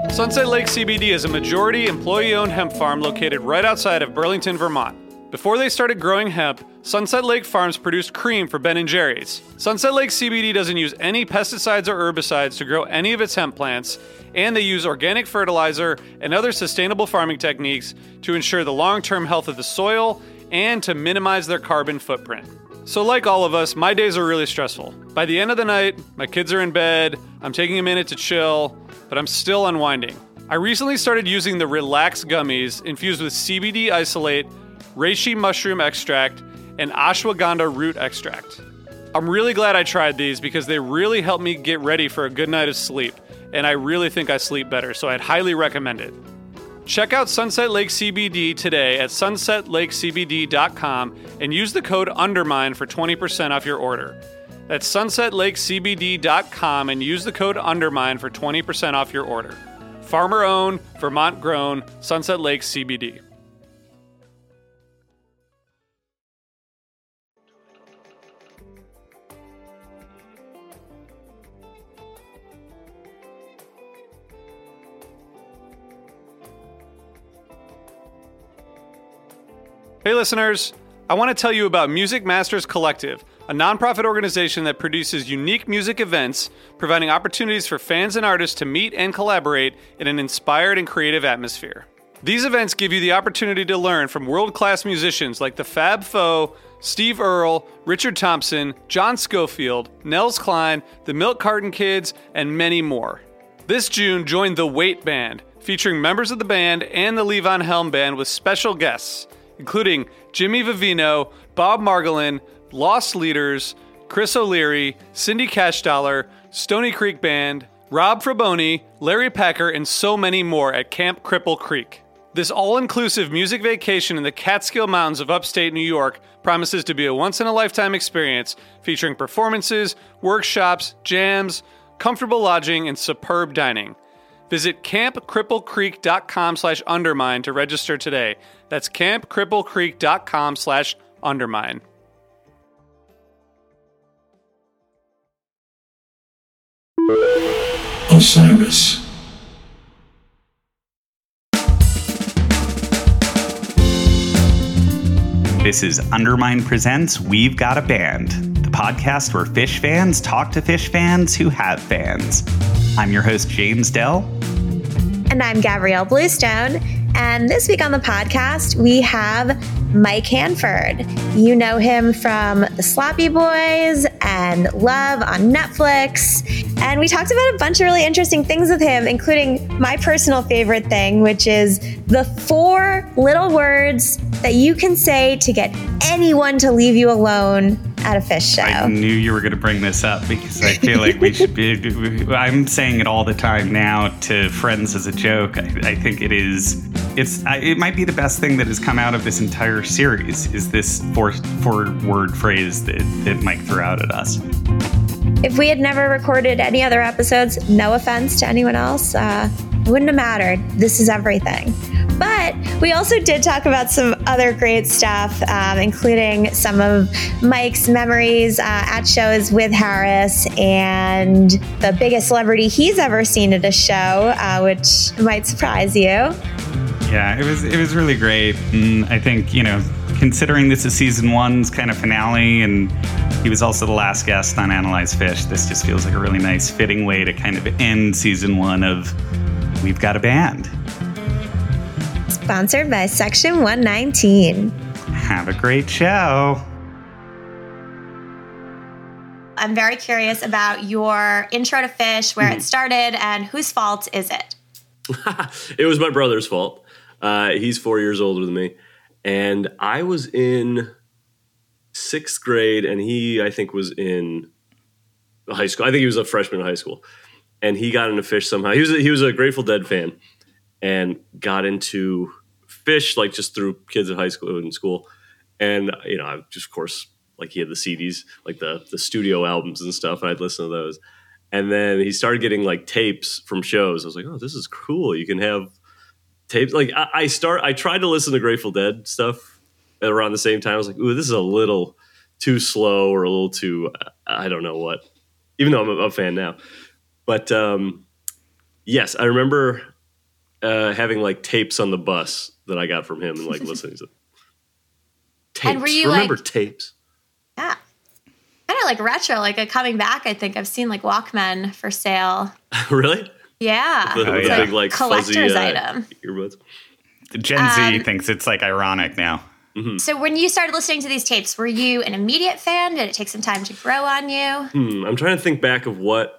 Sunset Lake CBD is a majority employee-owned hemp farm located right outside of Burlington, Vermont. Before they started growing hemp, Sunset Lake Farms produced cream for Ben & Jerry's. Sunset Lake CBD doesn't use any pesticides or herbicides to grow any of its hemp plants, and they use organic fertilizer and other sustainable farming techniques to ensure the long-term health of the soil and to minimize their carbon footprint. So like all of us, my days are really stressful. By the end of the night, my kids are in bed, I'm taking a minute to chill, but I'm still unwinding. I recently started using the Relax gummies infused with CBD isolate, reishi mushroom extract, and ashwagandha root extract. I'm really glad I tried these because they really helped me get ready for a good night of sleep, and I really think I sleep better, so I'd highly recommend it. Check out Sunset Lake CBD today at sunsetlakecbd.com and use the code UNDERMINE for 20% off your order. That's sunsetlakecbd.com and use the code UNDERMINE for 20% off your order. Farmer-owned, Vermont-grown, Sunset Lake CBD. Hey listeners, I want to tell you about Music Masters Collective, a nonprofit organization that produces unique music events, providing opportunities for fans and artists to meet and collaborate in an inspired and creative atmosphere. These events give you the opportunity to learn from world-class musicians like the Fab Four, Steve Earle, Richard Thompson, John Scofield, Nels Cline, the Milk Carton Kids, and many more. This June, join the Wait Band, featuring members of the band and the Levon Helm Band with special guests, including Jimmy Vivino, Bob Margolin, Lost Leaders, Chris O'Leary, Cindy Cashdollar, Stony Creek Band, Rob Fraboni, Larry Packer, and so many more at Camp Cripple Creek. This all-inclusive music vacation in the Catskill Mountains of upstate New York promises to be a once-in-a-lifetime experience featuring performances, workshops, jams, comfortable lodging, and superb dining. Visit campcripplecreek.com/undermine to register today. That's campcripplecreek.com/undermine. Osiris. This is Undermine Presents We've Got a Band, the podcast where Phish fans talk to Phish fans who have fans. I'm your host, James Dell. And I'm Gabrielle Bluestone. And this week on the podcast, we have Mike Hanford. You know him from The Sloppy Boys and Love on Netflix. And we talked about a bunch of really interesting things with him, including my personal favorite thing, which is the 4 little words that you can say to get anyone to leave you alone at a Phish show. I knew you were going to bring this up because I feel like we should be. I'm saying it all the time now to friends as a joke. I think it is. It might be the best thing that has come out of this entire series is this four-word phrase that Mike threw out at us. If we had never recorded any other episodes, no offense to anyone else, it wouldn't have mattered. This is everything. But we also did talk about some other great stuff, including some of Mike's memories at shows with Harris and the biggest celebrity he's ever seen at a show, which might surprise you. Yeah, it was really great. And I think, considering this is season 1's kind of finale, and he was also the last guest on Analyze Phish, this just feels like a really nice, fitting way to kind of end season 1 of We've Got a Band. Sponsored by Section 119. Have a great show. I'm very curious about your intro to Phish, where it started, and whose fault is it? It was my brother's fault. He's 4 years older than me. And I was in 6th grade, and he, I think, was in high school. I think he was a freshman in high school. And he got into Phish somehow. He was a Grateful Dead fan and got into Phish, like, just through kids at high school and school. And, I just, of course, like, he had the CDs, like the studio albums and stuff, and I'd listen to those. And then he started getting, like, tapes from shows. I was like, oh, this is cool. You can have tapes. Like, I tried to listen to Grateful Dead stuff around the same time. I was like, ooh, this is a little too slow or a little too, I don't know what, even though I'm a fan now. But, yes, I remember having like tapes on the bus that I got from him and like listening to them. Tapes. And were you remember tapes? Yeah. Kind of like retro, like a coming back. I think I've seen like Walkman for sale. Really? Yeah. With It's big like collector's fuzzy item. earbuds. Gen Z thinks it's like ironic now. So when you started listening to these tapes, were you an immediate fan? Did it take some time to grow on you? I'm trying to think back of what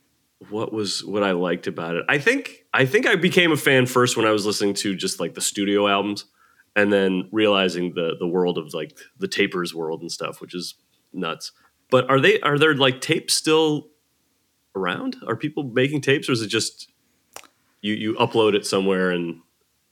I liked about it. I think I became a fan first when I was listening to just like the studio albums, and then realizing the world of like the tapers world and stuff, which is nuts. But are there like tapes still around? Are people making tapes, or is it just you upload it somewhere and?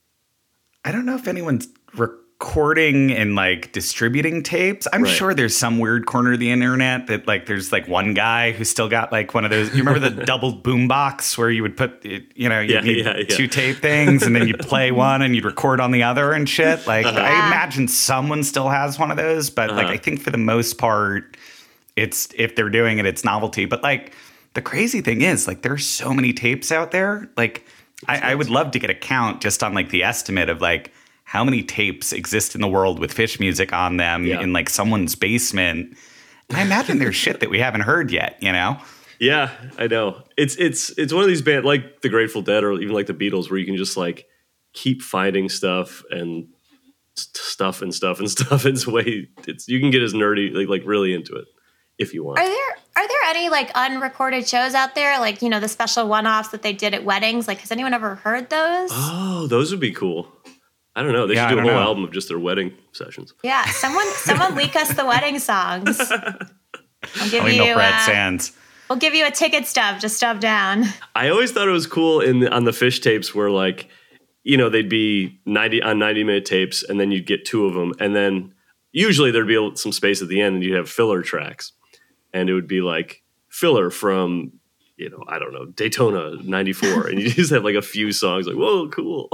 I don't know if anyone's recording and like distributing tapes. I'm sure there's some weird corner of the internet that like there's like one guy who's still got like one of those. You remember the double boombox where you would put you'd need two tape things and then you'd play one and you'd record on the other and shit. Like I imagine someone still has one of those, but like I think for the most part, it's if they're doing it, it's novelty. But like the crazy thing is like there's so many tapes out there. Like I would love to get a count just on like the estimate of like how many tapes exist in the world with Phish music on them in like someone's basement. And I imagine there's shit that we haven't heard yet, you know? Yeah, I know. It's one of these bands like the Grateful Dead or even like the Beatles where you can just like keep finding stuff and stuff. It's you can get as nerdy, like really into it if you want. Are there any like unrecorded shows out there? Like, the special one-offs that they did at weddings? Like, has anyone ever heard those? Oh, those would be cool. I don't know. They should do a whole album of just their wedding sessions. Yeah, someone leak us the wedding songs. I'll give you Brad Sands. We'll give you a ticket stub to stub down. I always thought it was cool on the Phish tapes where like, they'd be 90-minute tapes and then you'd get two of them. And then usually there'd be some space at the end and you'd have filler tracks. And it would be like filler from, I don't know, Daytona 94. And you just have like a few songs like, whoa, cool.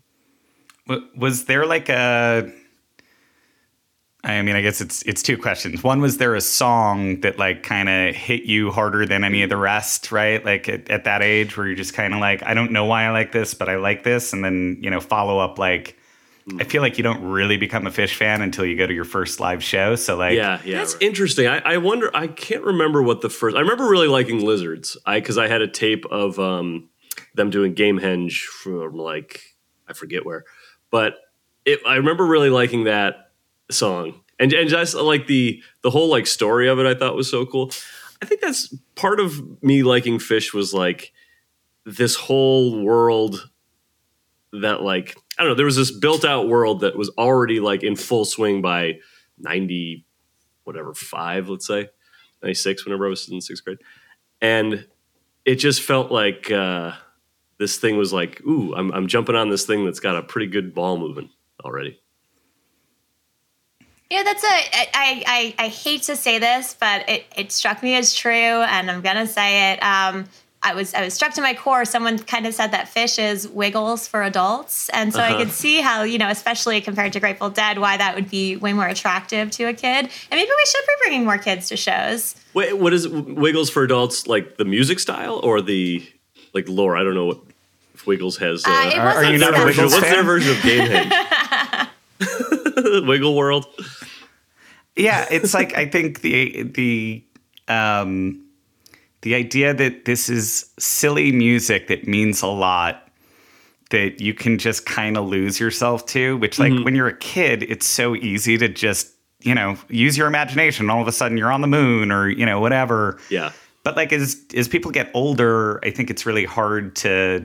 Was there like I guess it's two questions. One, was there a song that like kind of hit you harder than any of the rest, right? Like at that age where you're just kind of like, I don't know why I like this, but I like this. And then, follow up like, I feel like you don't really become a Phish fan until you go to your first live show. So like, yeah, that's interesting. I wonder. I can't remember what the first. I remember really liking Lizards. Because I had a tape of them doing Gamehenge from like I forget where, but I remember really liking that song and just like the whole like story of it. I thought was so cool. I think that's part of me liking Phish was like this whole world that like. I don't know, there was this built-out world that was already like in full swing by 5, let's say, 96, whenever I was in 6th grade. And it just felt like this thing was like, ooh, I'm jumping on this thing that's got a pretty good ball moving already. Yeah, I hate to say this, but it struck me as true, and I'm going to say it. I was struck to my core. Someone kind of said that Phish is Wiggles for adults. And so I could see how, especially compared to Grateful Dead, why that would be way more attractive to a kid. And maybe we should be bringing more kids to shows. Wait, what is Wiggles for adults? Like the music style or the like lore? I don't know if Wiggles has. Are you not a Wiggles What's fan? their version of Gamehenge? Wiggle World. Yeah, it's like I think the idea that this is silly music that means a lot, that you can just kind of lose yourself to, which like when you're a kid, it's so easy to just, use your imagination. All of a sudden you're on the moon or, whatever. Yeah. But like as people get older, I think it's really hard to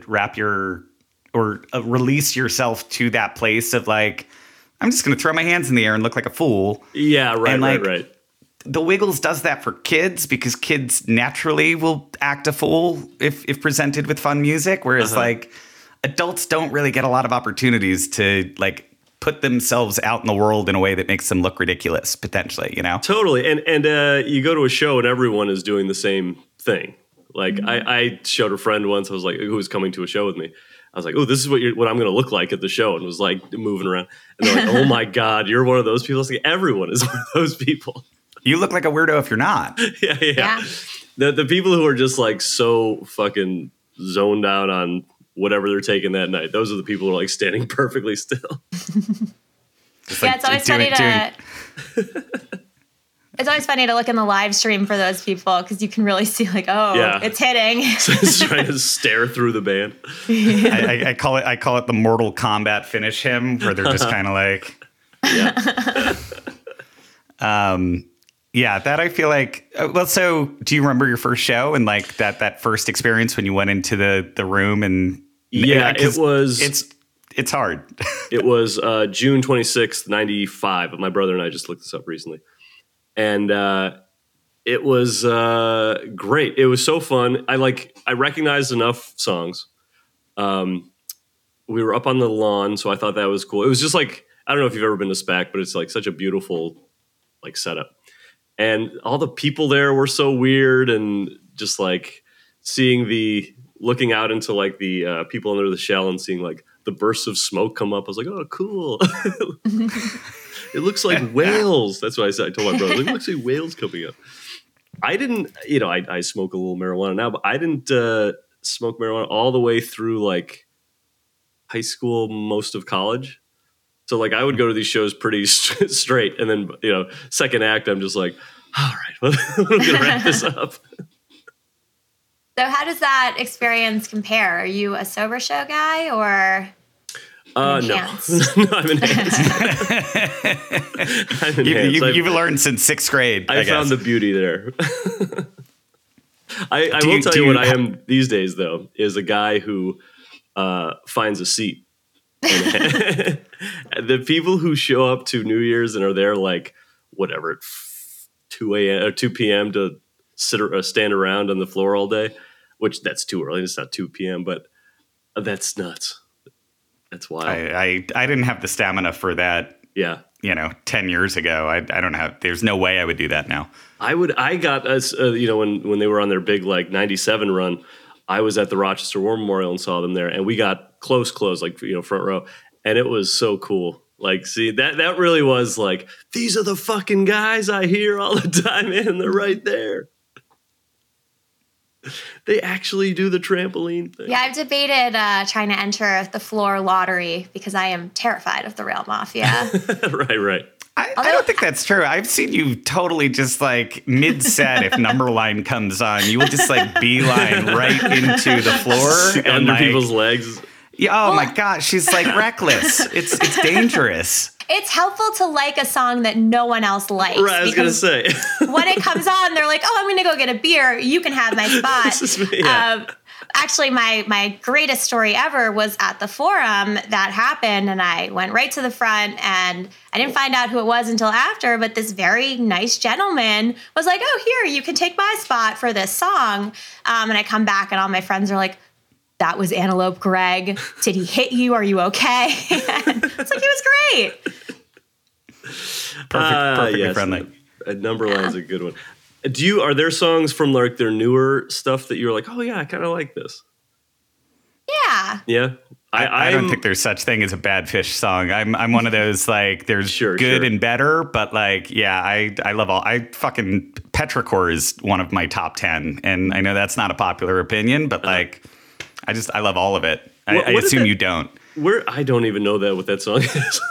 release yourself to that place of like, I'm just going to throw my hands in the air and look like a fool. Yeah, right, and like, right. The Wiggles does that for kids because kids naturally will act a fool if presented with fun music, whereas like adults don't really get a lot of opportunities to like put themselves out in the world in a way that makes them look ridiculous potentially, Totally. And you go to a show and everyone is doing the same thing. Like I showed a friend once, I was like, who was coming to a show with me. I was like, oh, this is what I'm going to look like at the show, and was like moving around. And they're like, oh my God, you're one of those people. I was like, everyone is one of those people. You look like a weirdo if you're not. Yeah. The people who are just like so fucking zoned out on whatever they're taking that night. Those are the people who are like standing perfectly still. It's always funny to. It's always funny to look in the live stream for those people because you can really see like, it's hitting. So it's trying to stare through the band. I call it the Mortal Kombat finish him, where they're just kind of like, that I feel like. Well, so do you remember your first show and like that first experience when you went into the room and? Yeah, it was. It's hard. It was June 26th, 95. My brother and I just looked this up recently. And it was great. It was so fun. I recognized enough songs. We were up on the lawn, so I thought that was cool. It was just like, I don't know if you've ever been to SPAC, but it's like such a beautiful like setup. And all the people there were so weird, and just like looking out into like the people under the shell and seeing like the bursts of smoke come up. I was like, oh, cool. It looks like whales. That's what I said. I told my brother, it looks like whales coming up. I didn't, I smoke a little marijuana now, but I didn't smoke marijuana all the way through like high school, most of college. So like I would go to these shows pretty straight. And then, second act, I'm just like, all right, I'm going to wrap this up. So how does that experience compare? Are you a sober show guy or enhanced? No, I'm enhanced. I'm enhanced. You've learned since sixth grade. I found the beauty there. I will tell you what I am these days, though, is a guy who finds a seat. The people who show up to New Year's and are there like, whatever, at 2 a.m. or 2 p.m. to sit or stand around on the floor all day, which that's too early. It's not 2 p.m., but that's nuts. That's wild. I didn't have the stamina for that. Yeah. 10 years ago. I don't have, there's no way I would do that now. I got us, when they were on their big like 97 run, I was at the Rochester War Memorial and saw them there, and we got close, like, front row. And it was so cool. Like, see, that really was like, these are the fucking guys I hear all the time, man. They're right there. They actually do the trampoline thing. Yeah, I've debated trying to enter the floor lottery because I am terrified of the Rail Mafia. Right. I don't think that's true. I've seen you totally just like mid-set, if Numberline comes on, you will just like beeline right into the floor. And under people's legs. Yeah, oh my gosh, she's like reckless. It's dangerous. It's helpful to like a song that no one else likes. Right, I was going to say. When it comes on, they're like, oh, I'm going to go get a beer. You can have my spot. This is me, yeah. Actually, my greatest story ever was at the Forum that happened, and I went right to the front, and I didn't find out who it was until after, but this very nice gentleman was like, oh, here, you can take my spot for this song. And I come back, and all my friends are like, that was Antelope Greg. Did he hit you? Are you okay? It's like, he was great. Perfectly friendly. Numberline's a good one. Are there songs from like their newer stuff that you're like, oh yeah, I kind of like this? Yeah. Yeah. I don't think there's such thing as a Bad Fish song. I'm one of those like there's good and better, but like I love all. Fucking Petrichor is one of my top 10, and I know that's not a popular opinion, but like I love all of it. I assume you don't. I don't even know what that song is.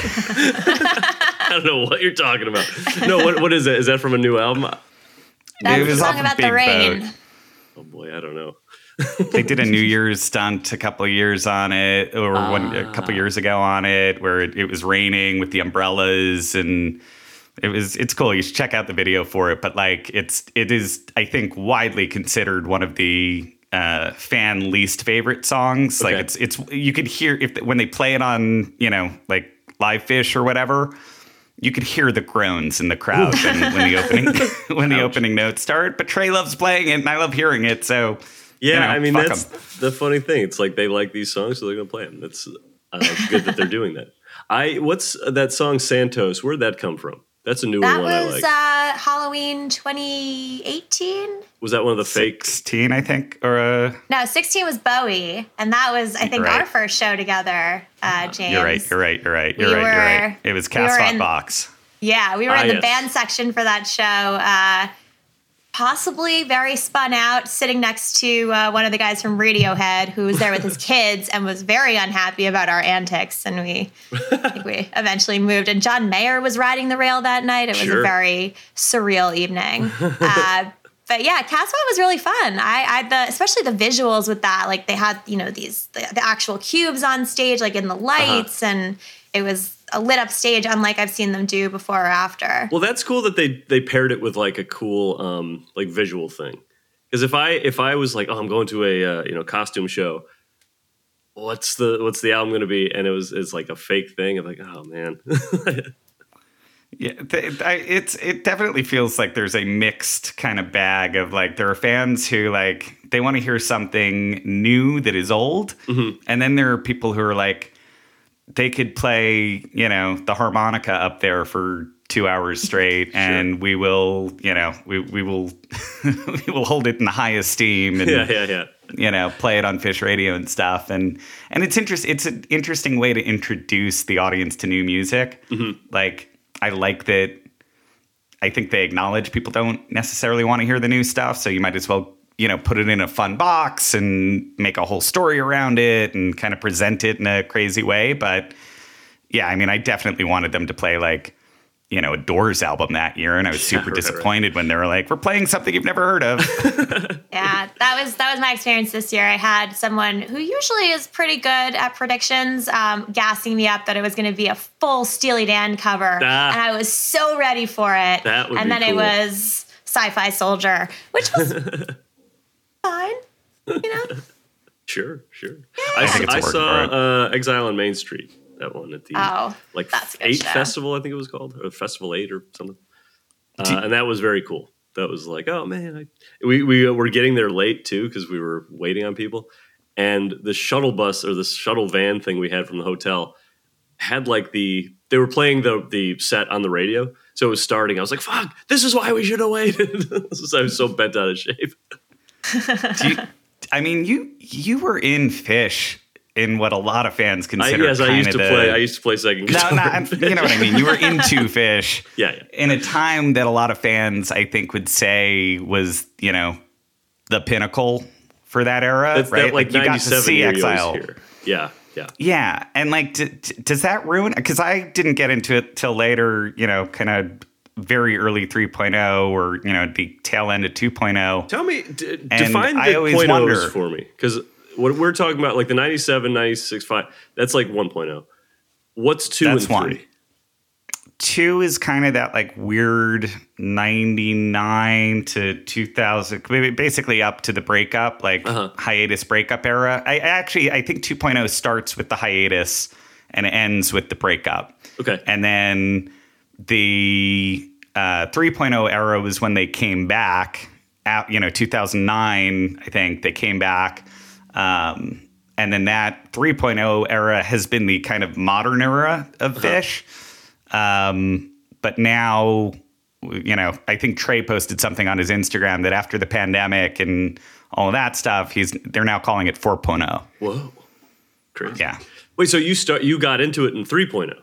I don't know what you're talking about. No, what is that? Is that from a new album? That's a song about the rain. Boat. Oh boy, I don't know. They did a New Year's stunt a couple of years on it, or a couple of years ago on it, where it was raining with the umbrellas, and it's cool. You should check out the video for it. But like it is, I think, widely considered one of the fan least favorite songs. Okay. Like it's you could hear when they play it on like Live Fish or whatever. You could hear the groans in the crowd when the opening notes start. But Trey loves playing it, and I love hearing it. So yeah, I mean that's the funny thing. It's like they like these songs, so they're gonna play them. That's good that they're doing that. What's that song Santos? Where'd that come from? That's a newer one I like. That was Halloween 2018. Was that one of the fake? 16, I think, or no, 16 was Bowie, and that was I think our first show together. James, you're right. It was Cast Hot Box. Yeah, we were in the band section for that show. possibly very spun out, sitting next to one of the guys from Radiohead who was there with his kids and was very unhappy about our antics. And I think we eventually moved. And John Mayer was riding the rail that night. It was a very surreal evening. But yeah, Casbah was really fun. Especially the visuals with that. Like they had, the actual cubes on stage, like in the lights, and it was a lit up stage, unlike I've seen them do before or after. Well, that's cool that they paired it with like a cool like visual thing. Because if I was like, oh, I'm going to a costume show, what's the album going to be? And it's like a fake thing. I'm like, oh man. Yeah, it definitely feels like there's a mixed kind of bag of like there are fans who like they want to hear something new that is old, and then there are people who are like they could play the harmonica up there for 2 hours straight, and we will we will we will hold it in the high esteem and play it on Fish Radio and stuff, and it's an interesting way to introduce the audience to new music, like. I like that. I think they acknowledge people don't necessarily want to hear the new stuff. So you might as well, put it in a fun box and make a whole story around it and kind of present it in a crazy way. But yeah, I mean, I definitely wanted them to play like, a Doors album that year. And I was super disappointed when they were like, we're playing something you've never heard of. Yeah, that was my experience this year. I had someone who usually is pretty good at predictions gassing me up that it was going to be a full Steely Dan cover. And I was so ready for it. And then it was Sci-Fi Soldier, which was fine, Sure. Yeah. I saw Exile on Main Street. That one at the that's 8 Festival, I think it was called, or Festival 8 or something. And that was very cool. That was like, oh man, we were getting there late too because we were waiting on people, and the shuttle bus or the shuttle van thing we had from the hotel had like they were playing the set on the radio, so it was starting. I was like, fuck, this is why we should have waited. I was so bent out of shape. You were in Fish. In what a lot of fans consider I used to play second guitar. You know what I mean? You were into Fish. Yeah. In a time that a lot of fans, I think, would say was, the pinnacle for that era, right? Like you got to see Exile. Yeah. Yeah. And like, does that ruin? Because I didn't get into it till later, kind of very early 3.0 or, the tail end of 2.0. Tell me, define the 0.0s for me. Because what we're talking about, like the 97, 96, 5, that's like 1.0. What's 2 and 3? 1. 2 is kind of that like weird 99 to 2000, basically up to the breakup, like hiatus breakup era. I think 2.0 starts with the hiatus and ends with the breakup. Okay. And then the 3.0 era was when they came back. 2009, I think they came back. And then that 3.0 era has been the kind of modern era of Fish. But now, I think Trey posted something on his Instagram that after the pandemic and all of that stuff, they're now calling it 4.0. Whoa. Crazy. Yeah. Wait, so you got into it in 3.0?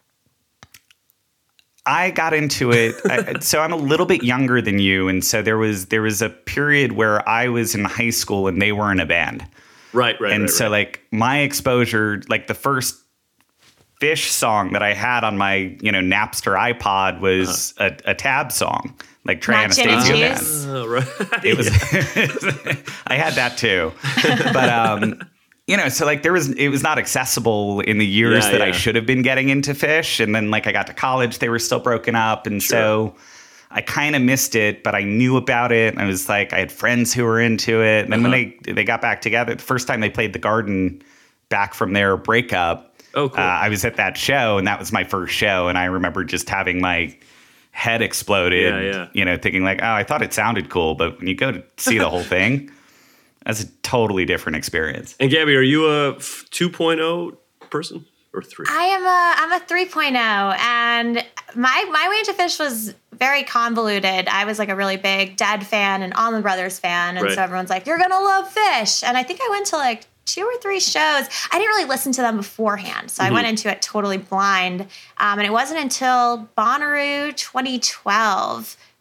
I got into it. So I'm a little bit younger than you. And so there was a period where I was in high school and they were in a band. Right. And so like my exposure, like the first Fish song that I had on my, Napster iPod was a Tab song, like Trey Anastasio band. Oh, right. It was, I had that too. But, so like it was not accessible in the years that I should have been getting into Fish. And then like I got to college, they were still broken up. And so I kind of missed it, but I knew about it. And I was like, I had friends who were into it. And then when they got back together, the first time they played The Garden back from their breakup, I was at that show, and that was my first show. And I remember just having my head exploded, thinking like, oh, I thought it sounded cool. But when you go to see the whole thing, that's a totally different experience. And Gabby, are you a 2.0 person or 3? I'm a 3.0, and my way into Fish was very convoluted. I was like a really big Dead fan and Allman Brothers fan, and so everyone's like, you're gonna love Fish. And I think I went to like 2 or 3 shows. I didn't really listen to them beforehand, so I went into it totally blind. And it wasn't until Bonnaroo 2012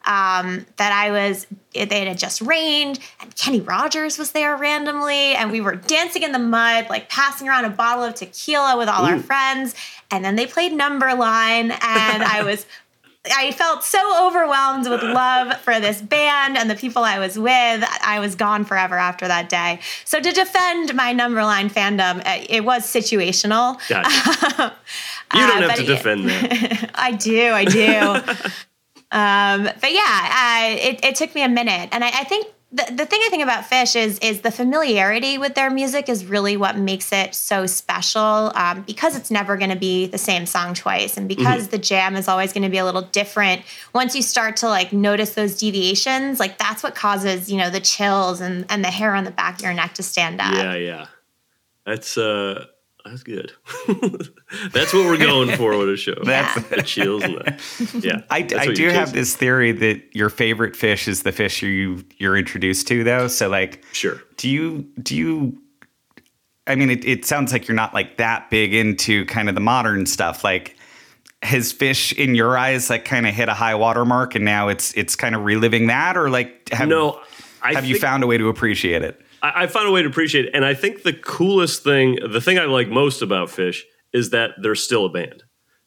it had just rained, and Kenny Rogers was there randomly, and we were dancing in the mud, like passing around a bottle of tequila with all our friends. And then they played Numberline, and I felt so overwhelmed with love for this band and the people I was with. I was gone forever after that day. So to defend my Numberline fandom, it was situational. Gotcha. You don't have to defend that. I do. But yeah, it took me a minute. And I think the thing I think about Phish is the familiarity with their music is really what makes it so special, because it's never going to be the same song twice, and because the jam is always going to be a little different. Once you start to like notice those deviations, like that's what causes, the chills and the hair on the back of your neck to stand up. Yeah. That's good. That's what we're going for with a show. That's the chills and the, yeah. I do have this theory that your favorite Phish is the Phish you're introduced to, though. So, like, sure. Do you? I mean, it sounds like you're not like that big into kind of the modern stuff. Like, has Phish in your eyes like kind of hit a high water mark, and now it's kind of reliving that, or like have you found a way to appreciate it? I found a way to appreciate it. And I think the coolest thing, the thing I like most about Phish is that they're still a band.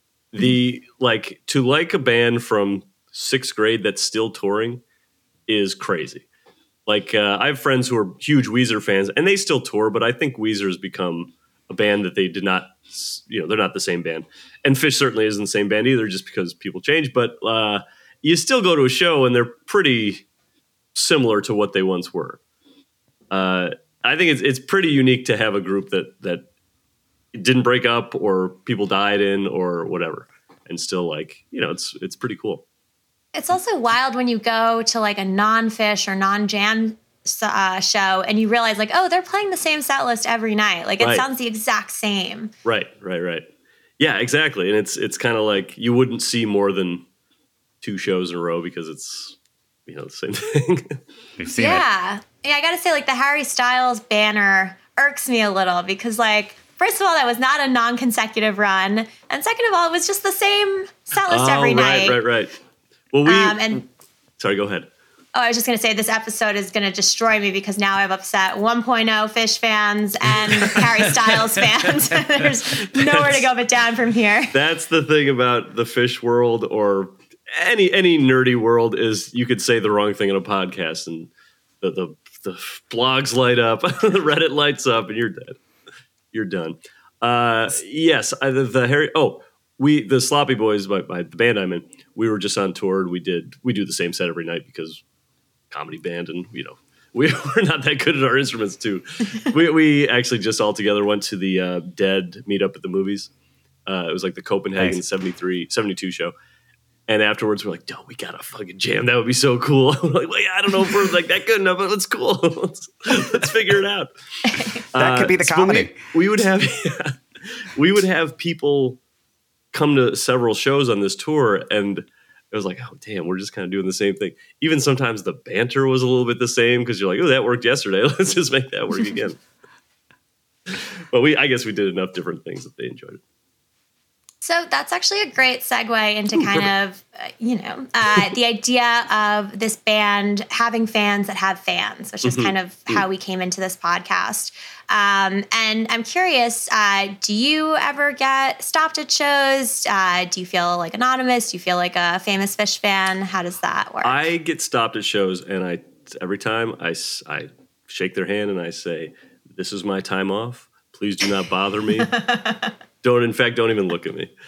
To like a band from 6th grade that's still touring is crazy. Like, I have friends who are huge Weezer fans and they still tour, but I think Weezer has become a band that they did not, they're not the same band. And Phish certainly isn't the same band either, just because people change. But you still go to a show and they're pretty similar to what they once were. I think it's pretty unique to have a group that didn't break up or people died in or whatever, and still like, it's pretty cool. It's also wild when you go to like a non-Phish or non-jam show and you realize like, oh, they're playing the same set list every night. Like it sounds the exact same. Right. Yeah, exactly. And it's kind of like you wouldn't see more than 2 shows in a row because it's, the same thing. We've seen it. Yeah, I got to say, like, the Harry Styles banner irks me a little because, like, first of all, that was not a non-consecutive run. And second of all, it was just the same set list every night. Right. Well, sorry, go ahead. Oh, I was just going to say this episode is going to destroy me because now I've upset 1.0 Phish fans and Harry Styles fans. There's nowhere to go but down from here. That's the thing about the Phish world or any nerdy world is you could say the wrong thing in a podcast and the blogs light up, the Reddit lights up, and you're dead. You're done. Yes, the Harry. The Sloppy Boys, by the band I'm in, we were just on tour. We do the same set every night because comedy band, and we're not that good at our instruments too. we actually just all together went to the Dead meetup at the movies. It was like the Copenhagen 72 show. And afterwards, we're like, "No, we gotta fucking jam. That would be so cool." Like, I don't know if we're like that good enough, but it's cool. let's figure it out. That could be the comedy. We would have people come to several shows on this tour, and it was like, "Oh, damn, we're just kind of doing the same thing." Even sometimes the banter was a little bit the same because you're like, "Oh, that worked yesterday. Let's just make that work again." But I guess we did enough different things that they enjoyed it. So that's actually a great segue into kind of, the idea of this band having fans that have fans, which is kind of how we came into this podcast. And I'm curious, do you ever get stopped at shows? Do you feel like anonymous? Do you feel like a famous Phish fan? How does that work? I get stopped at shows, and every time I shake their hand and I say, "This is my time off. Please do not bother me." Don't even look at me.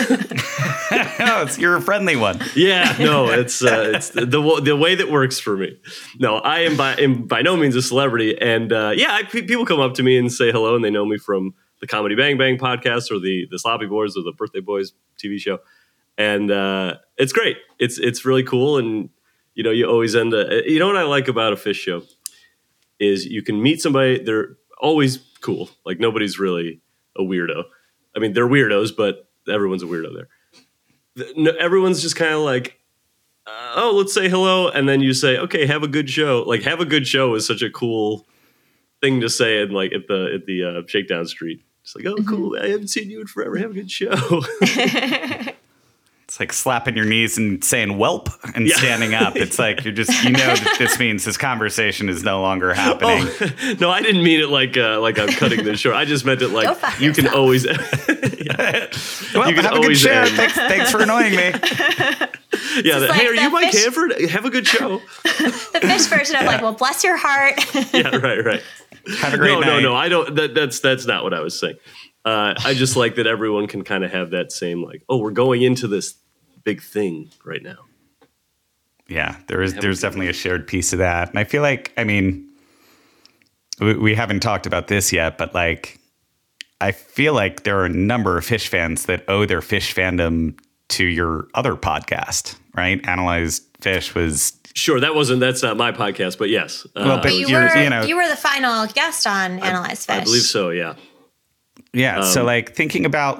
No, you're a friendly one. Yeah, no, it's the way that works for me. No, I am by no means a celebrity, and people come up to me and say hello, and they know me from the Comedy Bang Bang podcast or the Sloppy Boys or the Birthday Boys TV show, and it's great. It's really cool, and you always end. What I like about a Phish show is you can meet somebody. They're always cool. Like nobody's really a weirdo. I mean, they're weirdos, but everyone's a weirdo there. Everyone's just kind of like, let's say hello. And then you say, okay, have a good show. Like, have a good show is such a cool thing to say at the Shakedown Street. It's like, oh, cool. I haven't seen you in forever. Have a good show. It's like slapping your knees and saying "whelp" and standing up. It's like you're just, that this means this conversation is no longer happening. Oh, no, I didn't mean it like I'm cutting this short. I just meant it like you can always. Well, you can have a good show. Thanks for annoying me. Yeah, hey, are you Mike Hanford? Have a good show. The fish version of like, well, bless your heart. Yeah, right. Have a great night. No, I don't. That's not what I was saying. I just like that everyone can kind of have that same like, oh, we're going into this big thing right now. Yeah, there's definitely a shared piece of that. And I feel like, I mean, we haven't talked about this yet, but like, I feel like there are a number of fish fans that owe their fish fandom to your other podcast, right? Analyzed Fish was... Sure, that's not my podcast, but yes. But you were the final guest on Analyzed Fish. I believe so, yeah. Yeah, so like thinking about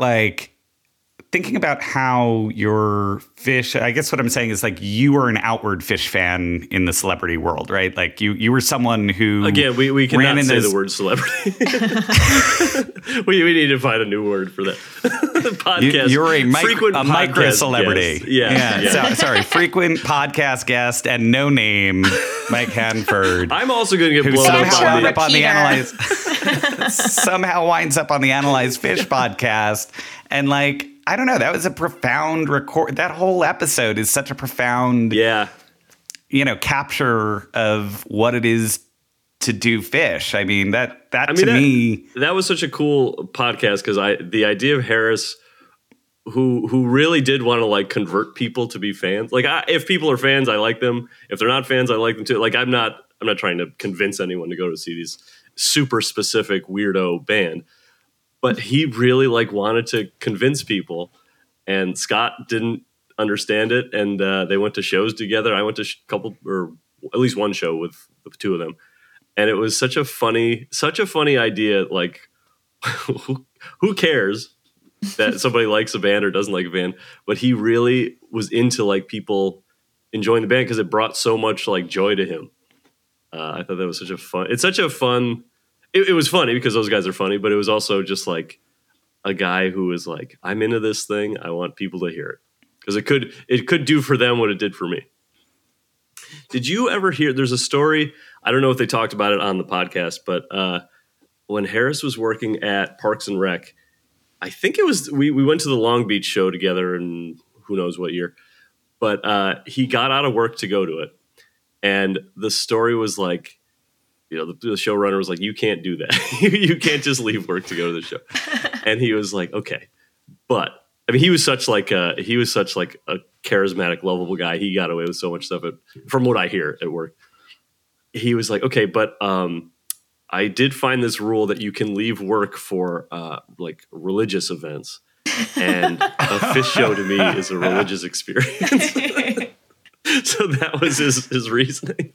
how your fish, I guess what I'm saying is like you were an outward fish fan in the celebrity world, right? Like you were someone who... Again, we cannot say the word celebrity. we need to find a new word for that. Podcast. You're a micro celebrity. Yeah. Sorry, frequent podcast guest and no name, Mike Hanford. I'm also going to get blown up on the Analyzed... somehow winds up on the Analyzed Fish podcast. And like, I don't know, that was a profound record. That whole episode is such a profound, capture of what it is to do fish. I mean, that was such a cool podcast because the idea of Harris, who really did want to like convert people to be fans. Like, if people are fans, I like them. If they're not fans, I like them too. Like, I'm not trying to convince anyone to go to see these super specific weirdo band. But he really like wanted to convince people, and Scott didn't understand it. And they went to shows together. I went to a couple, or at least one show with the two of them, and it was such a funny idea. Like, who cares that somebody likes a band or doesn't like a band? But he really was into like people enjoying the band because it brought so much like joy to him. I thought that was such a fun. It's such a fun. It was funny because those guys are funny, but it was also just like a guy who was like, I'm into this thing. I want people to hear it because it could do for them what it did for me. Did you ever hear, there's a story, I don't know if they talked about it on the podcast, but when Harris was working at Parks and Rec, I think it was, we went to the Long Beach show together in who knows what year, but he got out of work to go to it. And the story was like, the showrunner was like, you can't do that. You can't just leave work to go to the show. And he was like, okay. But I mean, he was such like a charismatic, lovable guy. He got away with so much stuff from what I hear at work. He was like, okay, but I did find this rule that you can leave work for like religious events. And a fish show to me is a religious experience. So that was his reasoning.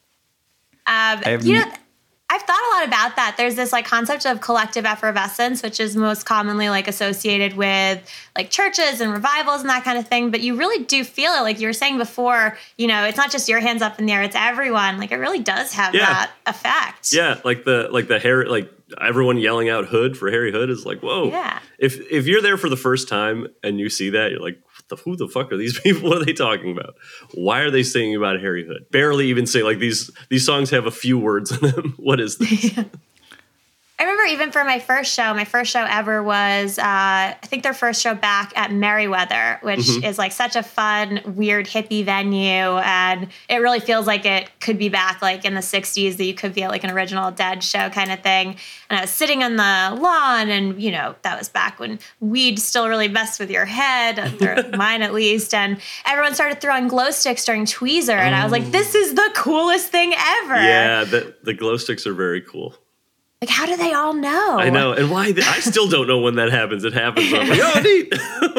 I've thought a lot about that. There's this like concept of collective effervescence, which is most commonly like associated with like churches and revivals and that kind of thing. But you really do feel it, like you were saying before. It's not just your hands up in the air; it's everyone. Like it really does have that effect. Yeah, like the Harry, like everyone yelling out "Hood" for Harry Hood is like, whoa. Yeah. If you're there for the first time and you see that, you're like, who the fuck are these people? What are they talking about? Why are they singing about Harry Hood? Barely even say like these songs have a few words in them. What is this? I remember even for my first show ever was, I think their first show back at Merriweather, which is like such a fun, weird, hippie venue. And it really feels like it could be back like in the 60s, that you could be at like an Original Dead show kind of thing. And I was sitting on the lawn and, that was back when weed still really messed with your head, or mine at least. And everyone started throwing glow sticks during Tweezer. And I was like, this is the coolest thing ever. Yeah, the glow sticks are very cool. Like, how do they all know? I know. And why? I still don't know when that happens. It happens. I'm like, oh, neat.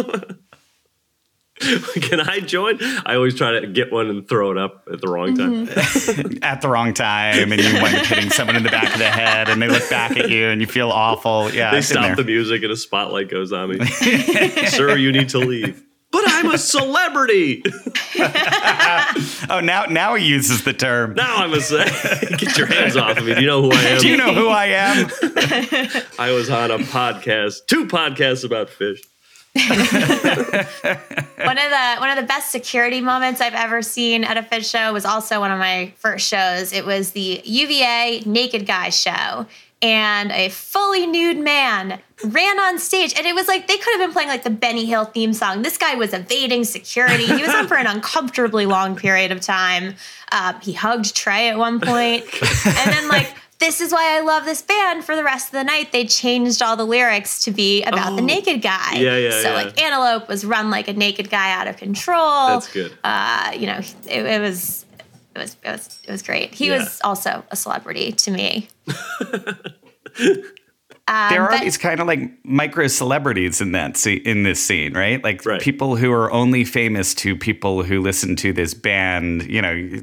Can I join? I always try to get one and throw it up at the wrong time. At the wrong time. And you wind up hitting someone in the back of the head and they look back at you and you feel awful. Yeah. They stop the music and a spotlight goes on me. Sir, you need to leave. But I'm a celebrity. Oh, now he uses the term. Now I'm a celebrity. Get your hands off of me. Do you know who I am? Do you know who I am? I was on a podcast, 2 podcasts about fish. One of the best security moments I've ever seen at a Phish show was also one of my first shows. It was the UVA Naked Guy show. And a fully nude man ran on stage. And it was like they could have been playing like the Benny Hill theme song. This guy was evading security. He was on for an uncomfortably long period of time. He hugged Trey at one point. And then like, this is why I love this band. For the rest of the night, they changed all the lyrics to be about the naked guy. So like Antelope was run like a naked guy out of control. That's good. It was great. He was also a celebrity to me. There are these kind of like micro celebrities in this scene, right? Like people who are only famous to people who listen to this band. You know,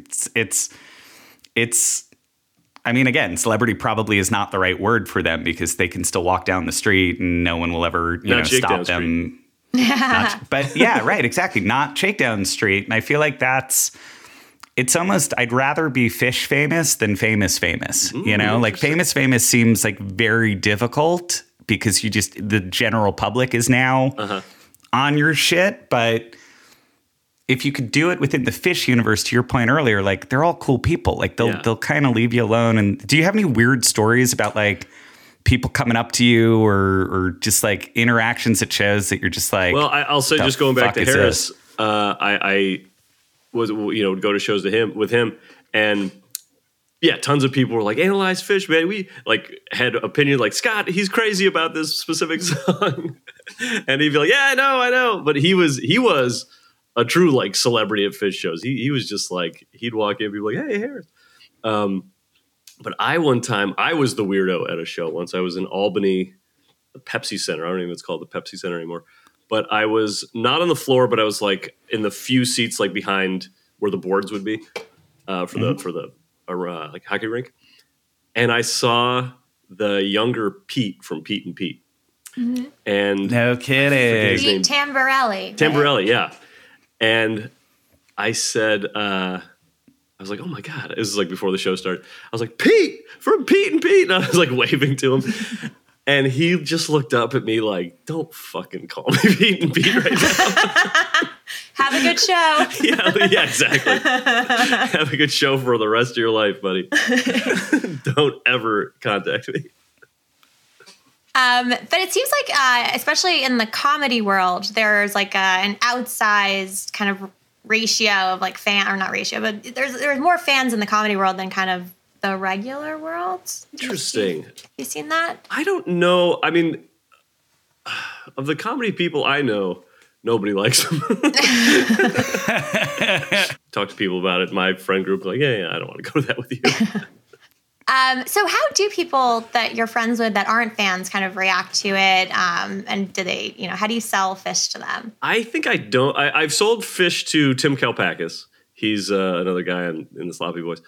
it's. I mean, again, celebrity probably is not the right word for them because they can still walk down the street and no one will ever stop them. But yeah, right, exactly. Not Shakedown Street, and I feel like it's almost, I'd rather be Phish famous than famous. You know, like famous seems like very difficult because the general public is now on your shit. But if you could do it within the Phish universe, to your point earlier, like they're all cool people. Like they'll kind of leave you alone. And do you have any weird stories about like people coming up to you or just like interactions at shows that you're just like, well, I'll say just going back to Harris, I was, would go to shows with him, and tons of people were like, analyze Phish, man. We like had opinion like, Scott, he's crazy about this specific song. And he'd be like, yeah, I know. But he was a true like celebrity at Phish shows. He was just like, he'd walk in and be like, hey, Harris. But one time I was the weirdo at a show once. I was in Albany, the Pepsi Center. I don't even know if it's called the Pepsi Center anymore. But I was not on the floor, but I was like in the few seats like behind where the boards would be for the like hockey rink. And I saw the younger Pete from Pete and Pete. Mm-hmm. And no kidding. Pete Tamborelli. Tamborelli, yeah. And I said, I was like, oh my God. This is like before the show started. I was like, Pete from Pete and Pete. And I was like waving to him. And he just looked up at me like, don't fucking call me Pete and Pete right now. Have a good show. yeah, exactly. Have a good show for the rest of your life, buddy. Don't ever contact me. But it seems like, especially in the comedy world, there's like an outsized kind of ratio of like but there's more fans in the comedy world than kind of the regular world. Interesting. Have you seen that? I don't know. I mean, of the comedy people I know, nobody likes them. Talk to people about it. My friend group, like, yeah, I don't want to go to that with you. So how do people that you're friends with that aren't fans kind of react to it? And do they, how do you sell Phish to them? I think I don't. I've sold Phish to Tim Kalpakis. He's another guy in the Sloppy Boys.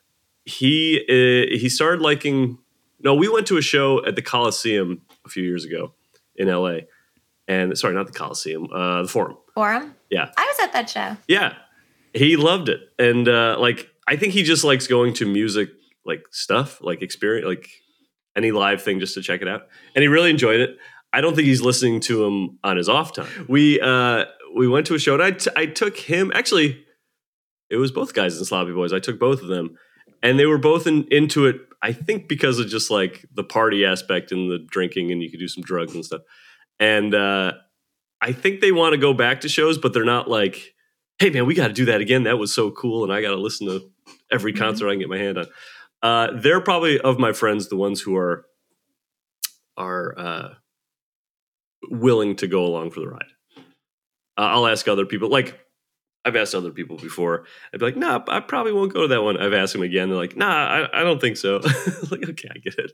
He started liking. No, we went to a show at the Coliseum a few years ago in LA, and sorry, not the Coliseum, the Forum. Forum? Yeah, I was at that show. Yeah, he loved it, and I think he just likes going to music like stuff, like experience, like any live thing just to check it out, and he really enjoyed it. I don't think he's listening to him on his off time. We went to a show, and I took him. Actually, it was both guys in Sloppy Boys. I took both of them. And they were both into it, I think, because of just like the party aspect and the drinking, and you could do some drugs and stuff. And I think they want to go back to shows, but they're not like, hey, man, we got to do that again. That was so cool. And I got to listen to every concert I can get my hand on. They're probably, of my friends, the ones who are willing to go along for the ride. I'll ask other people, like, I've asked other people before. I'd be like, nah, I probably won't go to that one. I've asked them again. They're like, nah, I don't think so. Like, okay, I get it.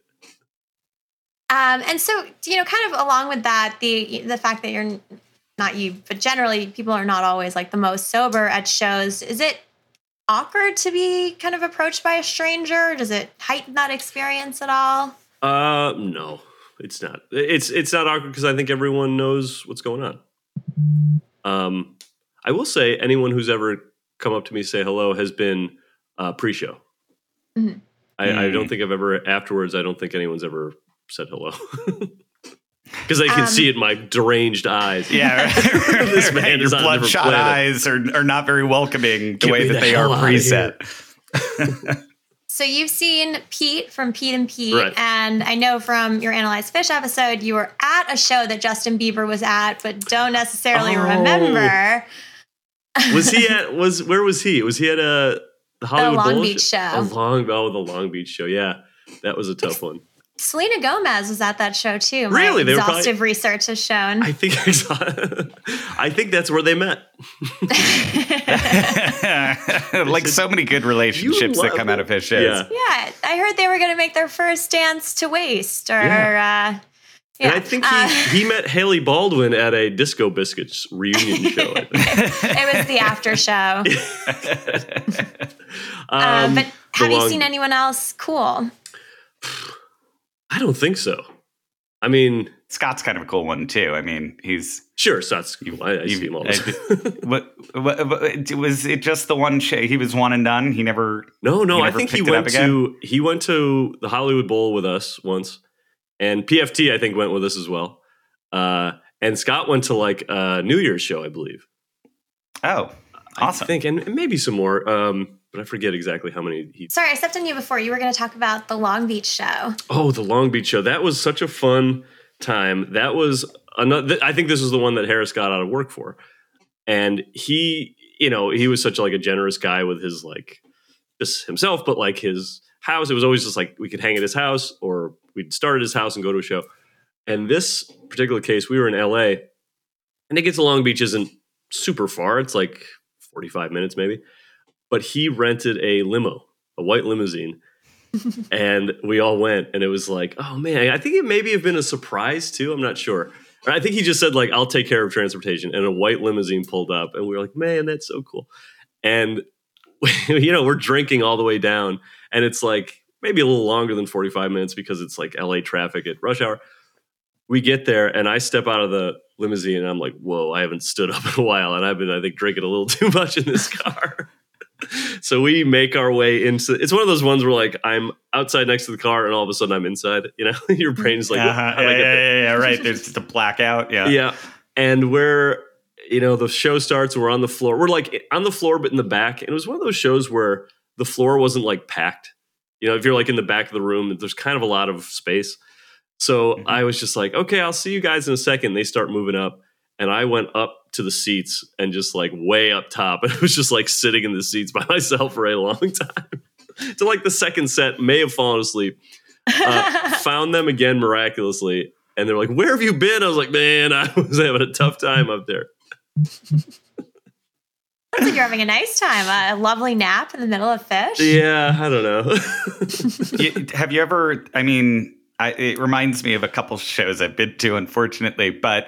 And so, kind of along with that, the fact that you're not you, but generally people are not always like the most sober at shows. Is it awkward to be kind of approached by a stranger? Does it heighten that experience at all? No, it's not. It's not awkward because I think everyone knows what's going on. I will say anyone who's ever come up to me, say hello, has been pre-show. Mm-hmm. I don't think I've ever, afterwards, I don't think anyone's ever said hello. Because they can see it in my deranged eyes. Yeah, This man your is on a different bloodshot planet. eyes are not very welcoming the Get way me that the they are hell outta here. preset. So you've seen Pete from Pete and Pete, Right. and I know from your Analyze Fish episode, you were at a show that Justin Bieber was at, but don't necessarily Oh. remember. Where was he? Was he at the Hollywood Long Bowl Beach show. The Long Beach show. Yeah, that was a tough one. Selena Gomez was at that show too. Really? My They were exhaustive research has shown. I think that's where they met. Like so many good relationships that love come out it. of his shows. Yeah. Yeah, I heard they were going to make their first dance to Waste, or Yeah. yeah. And I think he met Haley Baldwin at a Disco Biscuits reunion show. I think. It was the after show. Um, But have you Long- seen anyone else cool? I don't think so. I mean, Scott's kind of a cool one too. I mean, he's sure, so that's cool. I see him all the time. what was it? Just the one show? He was one and done. He never. No, You I never think he picked it up went to the Hollywood Bowl with us once, and PFT I think went with us as well. And Scott went to like a New Year's show, I believe. Oh, awesome! I think, and maybe some more, but I forget exactly how many he. Sorry, I stepped on you before. You were going to talk about the Long Beach show. Oh, the Long Beach show. That was such a fun time. That was another. I think this is the one that Harris got out of work for, and he was such like a generous guy with his like just himself, but like his house. It was always just like we could hang at his house, or we'd start at his house and go to a show. And this particular case, we were in LA, and to get to Long Beach isn't super far. It's like 45 minutes maybe. But he rented a limo, a white limousine, and we all went. And it was like, oh man, I think it maybe have been a surprise too. I'm not sure. Or I think he just said like, I'll take care of transportation. And a white limousine pulled up, and we were like, man, that's so cool. And we're drinking all the way down, and it's like maybe a little longer than 45 minutes because it's like LA traffic at rush hour. We get there, and I step out of the limousine, and I'm like, whoa, I haven't stood up in a while, and I've been, I think, drinking a little too much in this car. So we make our way into, it's one of those ones where like I'm outside next to the car, and all of a sudden I'm inside, your brain's like, how'd I get there? Yeah, right. There's just a blackout. Yeah. Yeah. And the show starts, we're on the floor. We're like on the floor, but in the back. And it was one of those shows where the floor wasn't like packed. If you're like in the back of the room, there's kind of a lot of space. So I was just like, okay, I'll see you guys in a second. They start moving up, and I went up to the seats and just like way up top. And it was just like sitting in the seats by myself for a long time. So like the second set, may have fallen asleep. Found them again miraculously. And they're like, where have you been? I was like, man, I was having a tough time up there. Sounds like you're having a nice time. A lovely nap in the middle of Fish. Yeah, I don't know. Have you ever? I mean, it reminds me of a couple shows I've been to, unfortunately. But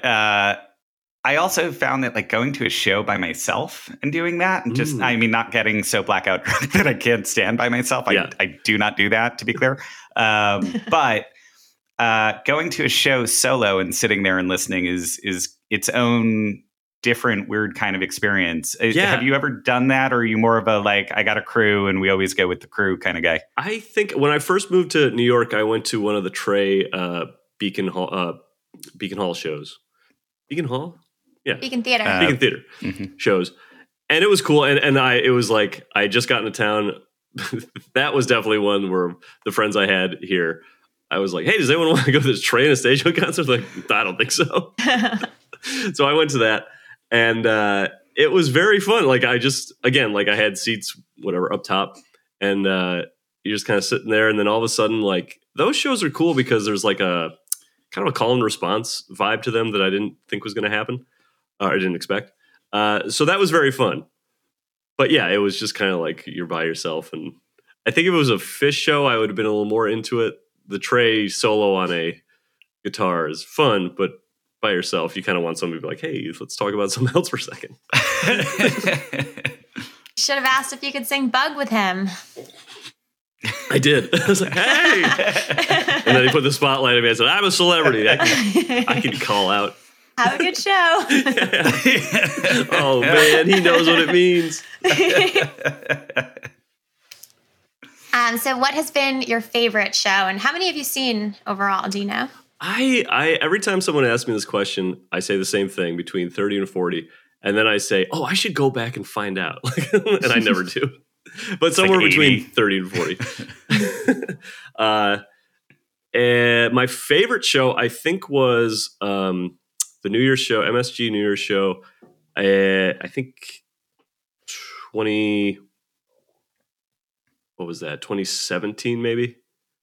I also found that like going to a show by myself and doing that, and just not getting so blackout drunk that I can't stand by myself. I do not do that, to be clear. But going to a show solo and sitting there and listening is its own different weird kind of experience. Yeah. Have you ever done that, or are you more of a like, I got a crew and we always go with the crew kind of guy? I think when I first moved to New York, I went to one of the Trey Beacon Hall shows. Beacon Hall? Yeah. Beacon Theater. Beacon Theater shows. And it was cool. And it was like, I had just gotten to town. That was definitely one where the friends I had here, I was like, hey, does anyone want to go to this Trey Anastasio concert? Like, I don't think so. So I went to that. And it was very fun. Like I had seats, whatever, up top. And you're just kind of sitting there. And then all of a sudden, like, those shows are cool because there's like a kind of a call and response vibe to them that I didn't think was going to happen. Or I didn't expect. So that was very fun. But yeah, it was just kind of like you're by yourself. And I think if it was a Fish show, I would have been a little more into it. The Trey solo on a guitar is fun, but by yourself, you kind of want somebody to be like, hey, let's talk about something else for a second. Should have asked if you could sing Bug with him. I did. I was like, hey. And then he put the spotlight on me. I said, I'm a celebrity. I can call out. Have a good show. Oh, man, he knows what it means. So what has been your favorite show, and how many have you seen overall? Do you know? I every time someone asks me this question, I say the same thing, between 30 and 40. And then I say, oh, I should go back and find out. And I never do. But somewhere like between 30 and 40. And my favorite show, I think, was the New Year's show, MSG New Year's show. I think 2017 maybe?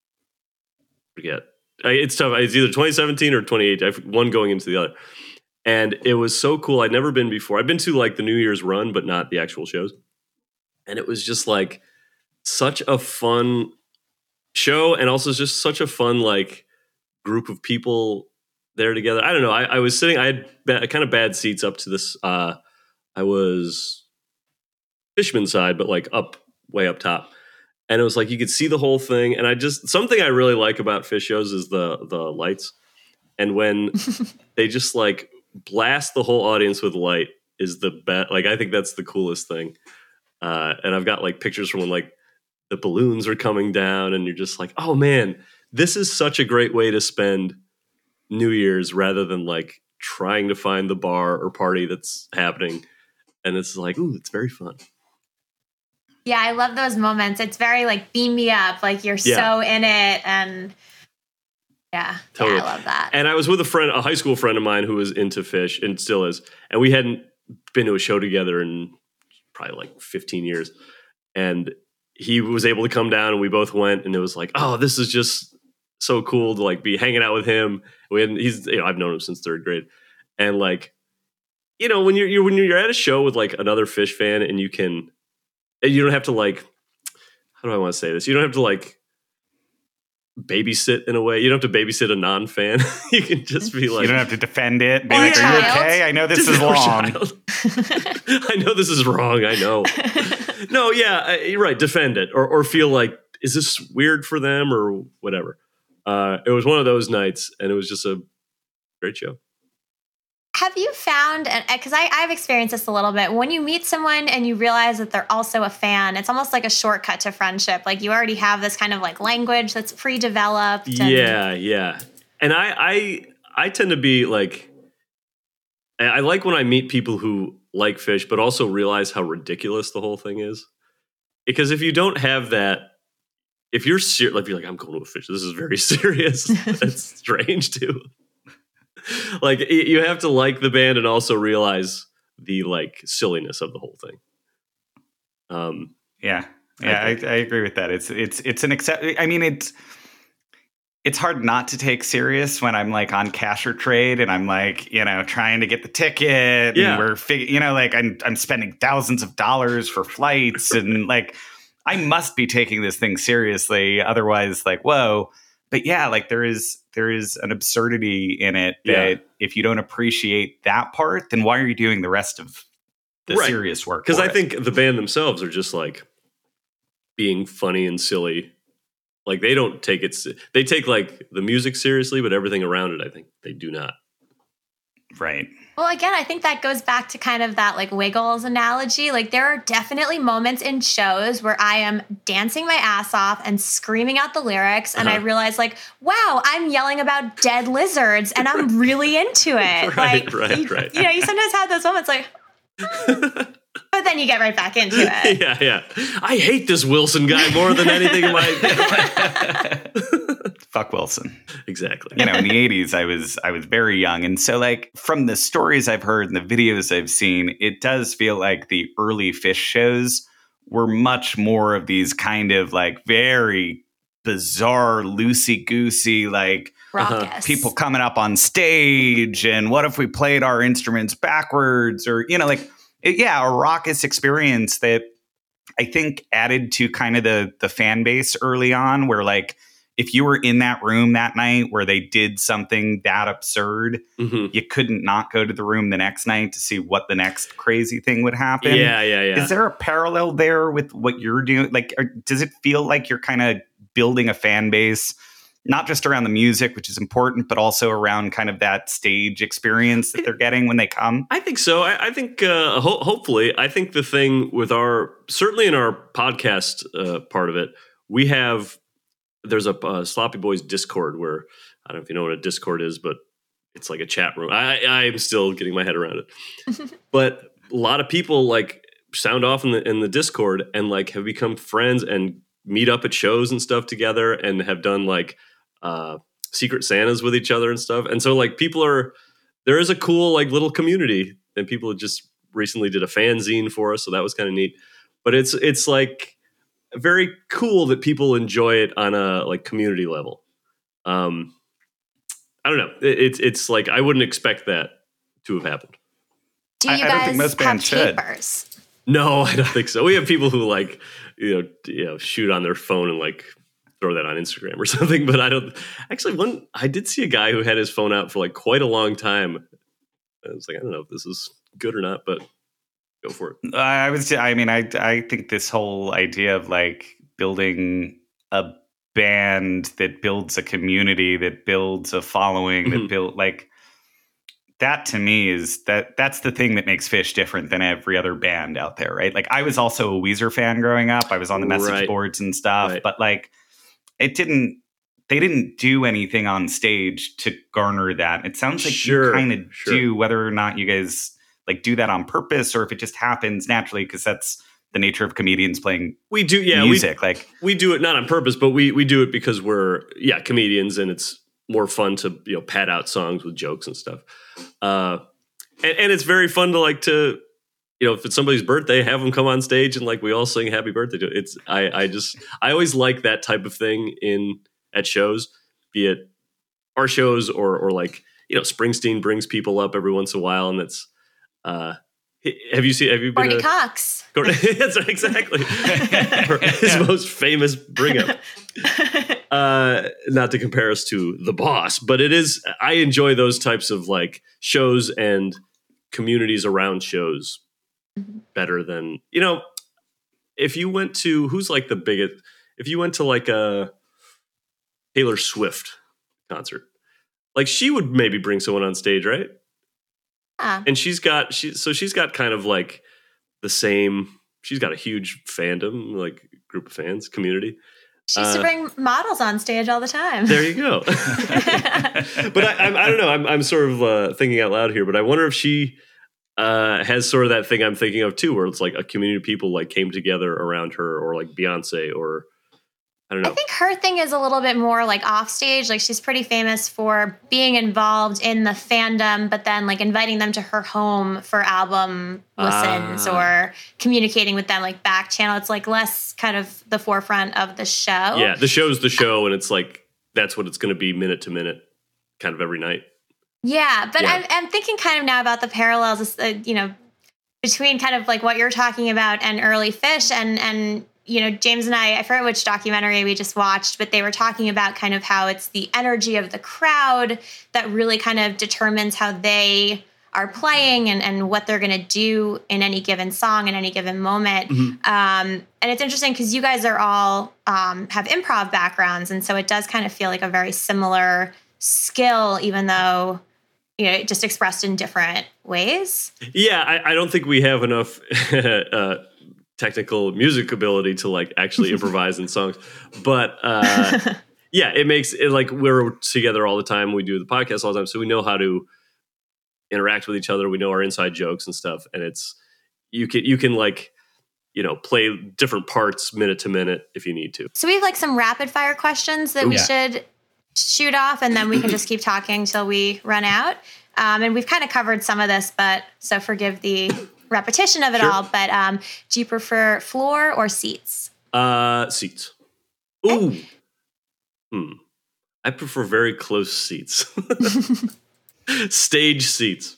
Forget. It's tough. It's either 2017 or 2018. One going into the other. And it was so cool. I'd never been before. I've been to like the New Year's run, but not the actual shows. And it was just like such a fun show, and also just such a fun like group of people there together. I don't know. I was sitting. I had kind of bad seats up to this. I was Fishman side, but like way up top. And it was like you could see the whole thing. And something I really like about Phish shows is the lights. And when they just like blast the whole audience with light is the best. Like I think that's the coolest thing. And I've got like pictures from when like the balloons are coming down, and you're just like, oh man, this is such a great way to spend New Year's rather than like trying to find the bar or party that's happening. And it's like, ooh, it's very fun. Yeah, I love those moments. It's very like beam me up, like you're so in it, and totally. Yeah, I love that. And I was with a high school friend of mine who was into Phish and still is, and we hadn't been to a show together in probably like 15 years, and he was able to come down, and we both went, and it was like, oh, this is just so cool to like be hanging out with him. I've known him since third grade, and like, when you're at a show with like another Phish fan, and you don't have to like, how do I want to say this? You don't have to like babysit in a way. You don't have to babysit a non-fan. You can just be like, you don't have to defend it. Be like, are you okay? I know this is wrong. I know this is wrong. I know. No, yeah, you're right. Defend it or feel like, is this weird for them or whatever? It was one of those nights, and it was just a great show. Have you found, because I've experienced this a little bit, when you meet someone and you realize that they're also a fan, it's almost like a shortcut to friendship. Like you already have this kind of like language that's pre-developed. Yeah. And I tend to be like, I like when I meet people who like Phish, but also realize how ridiculous the whole thing is. Because if you don't have that, if you're like, you're like, I'm going to a Phish, this is very serious. That's strange too. Like you have to like the band and also realize the like silliness of the whole thing. I agree with that. It's an I mean, it's hard not to take serious when I'm like on Cash or Trade and I'm like, trying to get the ticket. Yeah. And we're like I'm spending thousands of dollars for flights and like I must be taking this thing seriously. Otherwise, like, whoa. But yeah, like there is an absurdity in it that if you don't appreciate that part, then why are you doing the rest of the serious work? Because I think the band themselves are just like being funny and silly. Like they don't take it. They take like the music seriously, but everything around it, I think they do not. Right. Well, again, I think that goes back to kind of that like Wiggles analogy. Like there are definitely moments in shows where I am dancing my ass off and screaming out the lyrics. And I realize like, wow, I'm yelling about dead lizards and I'm really into it. Right. You sometimes have those moments like, but then you get right back into it. Yeah. I hate this Wilson guy more than anything in my Fuck Wilson. Exactly. In the 80s, I was very young. And so like from the stories I've heard and the videos I've seen, it does feel like the early Phish shows were much more of these kind of like very bizarre, loosey-goosey, like people coming up on stage. And what if we played our instruments backwards or, a raucous experience that I think added to kind of the fan base early on where like, if you were in that room that night where they did something that absurd, you couldn't not go to the room the next night to see what the next crazy thing would happen. Yeah. Is there a parallel there with what you're doing? Like, does it feel like you're kind of building a fan base, not just around the music, which is important, but also around kind of that stage experience that they're getting when they come? I think so. I think hopefully, I think the thing with certainly in our podcast part of it, we have there's a Sloppy Boys Discord where, I don't know if you know what a Discord is, but it's like a chat room. I'm still getting my head around it. But a lot of people like sound off in the Discord and like have become friends and meet up at shows and stuff together and have done like Secret Santas with each other and stuff. And so like there is a cool like little community, and people just recently did a fanzine for us. So that was kind of neat. But it's like very cool that people enjoy it on a like community level. I don't know. It's like I wouldn't expect that to have happened. Do you I don't think guys most bands have should. capers? No, I don't think so. We have people who like you know shoot on their phone and like throw that on Instagram or something. But I don't actually. I did see a guy who had his phone out for like quite a long time. I was like, I don't know if this is good or not, but go for it. I think this whole idea of like building a band that builds a community, that builds a following, that build like that to me is that's the thing that makes Fish different than every other band out there, right? Like I was also a Weezer fan growing up. I was on the message boards and stuff, but like they didn't do anything on stage to garner that. It sounds like you kind of do, whether or not you guys like do that on purpose or if it just happens naturally, because that's the nature of comedians playing music. We do it not on purpose, but we do it because we're comedians, and it's more fun to pad out songs with jokes and stuff. And it's very fun to if it's somebody's birthday, have them come on stage and like we all sing happy birthday to it. I always like that type of thing at shows, be it our shows or like Springsteen brings people up every once in a while, and that's have you been Courtney Cox? That's right, exactly. His most famous bring up. Not to compare us to The Boss, but I enjoy those types of like shows and communities around shows better than, if you went to, who's like the biggest, if you went to like a Taylor Swift concert, like she would maybe bring someone on stage, right? And she's got kind of like the same, she's got a huge fandom, like group of fans, community. She used to bring models on stage all the time. There you go. But I don't know. I'm sort of thinking out loud here, but I wonder if she has sort of that thing I'm thinking of too, where it's like a community of people like came together around her, or like Beyonce, or I don't know. I think her thing is a little bit more like off stage. Like she's pretty famous for being involved in the fandom, but then like inviting them to her home for album listens or communicating with them like back channel. It's like less kind of the forefront of the show. Yeah, the show's the show, and it's like that's what it's going to be minute to minute, kind of every night. Yeah, but yeah. I'm thinking kind of now about the parallels, between kind of like what you're talking about and early Fish and James and I forget which documentary we just watched, but they were talking about kind of how it's the energy of the crowd that really kind of determines how they are playing and what they're going to do in any given song in any given moment. Mm-hmm. And it's interesting because you guys are all have improv backgrounds. And so it does kind of feel like a very similar skill, even though, just expressed in different ways. Yeah, I don't think we have enough technical music ability to like actually improvise in songs, but it makes it like we're together all the time. We do the podcast all the time, so we know how to interact with each other. We know our inside jokes and stuff, and it's you can like play different parts minute to minute if you need to. So we have like some rapid fire questions that we should shoot off, and then we can just keep talking till we run out. And we've kind of covered some of this, but so forgive the repetition of it all, but do you prefer floor or seats? Seats. Ooh. I prefer very close seats. Stage seats.